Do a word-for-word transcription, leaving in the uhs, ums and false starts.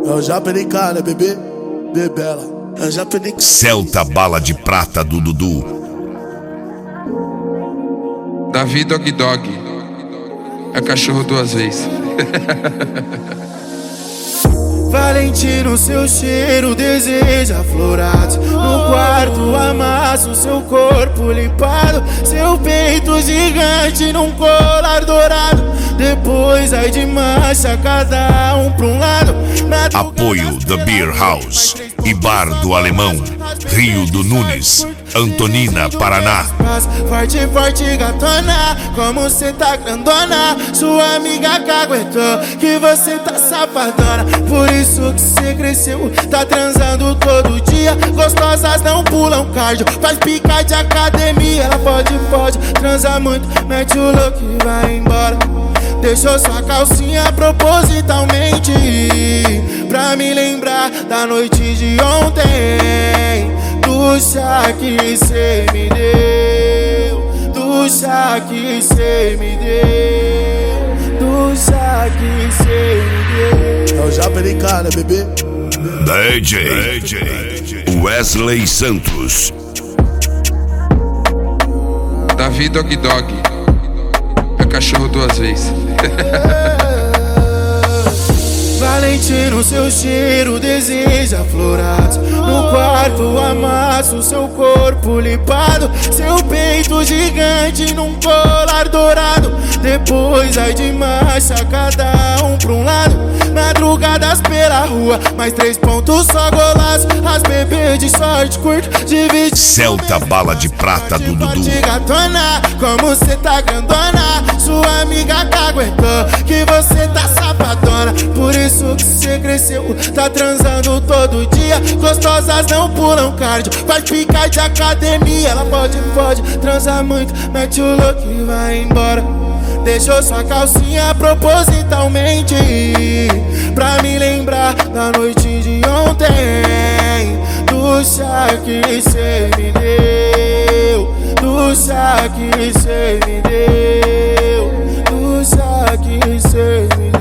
Eu já pedi cara, bebê, bebela. Eu já pedi. Celta bala de prata do Dudu. Davi Dog Dog. É cachorro duas vezes. Valentino, seu cheiro deseja florados. No quarto amasso seu corpo limpado, seu peito gigante num colar dourado. Depois ai de marcha, cada um pra um lado. Apoio The Beer House e Bar do Alemão, Rio do Nunes, Antonina, Paraná. Forte, forte, gatona, como cê tá grandona. Sua amiga caguetou que você tá safadona. Por isso que cê cresceu, tá transando todo dia. Gostosas não pulam cardio, faz pica de academia. Ela pode, pode, transa muito, mete o louco e vai embora. Deixou sua calcinha propositalmente pra me lembrar da noite de ontem. Do chá que cê me deu, do chá que cê me deu, do chá que cê me deu. Eu já pedi cara, bebê. D J Wesley Santos. Davi Dog Dog. É cachorro duas vezes. Valentino, seu cheiro deseja florados. No quarto amasso seu corpo limpado, seu peito gigante num colar dourado. Depois ai de marcha, cada um pra um lado. Madrugadas pela rua, mais três pontos só golaço. As bebês de sorte curto, divide. Celta bala de prata do Dudu. Gatona, como cê tá grandona. Sua amiga caguetou que você tá safadona. Por isso que cê cresceu, tá transando todo dia. Gostosas não pulam cardio, faz pica de academia. Ela pode, pode, transa muito, mete o louco e vai embora. Deixou sua calcinha propositalmente pra me lembrar da noite de ontem. Do chá que cê me deu, do chá que cê me deu, do chá que cê me deu.